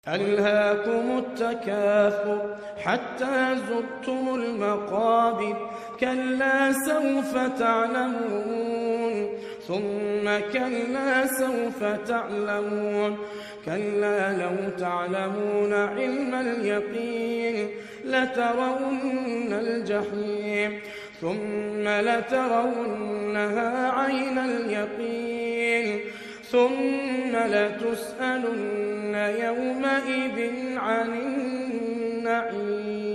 ألهاكم التكاثر حتى زرتم المقابر كلا سوف تعلمون ثم كلا سوف تعلمون كلا لو تعلمون علم اليقين لترون الجحيم ثم لترونها عين اليقين ثم لتسألن يومئذ عن النعيم.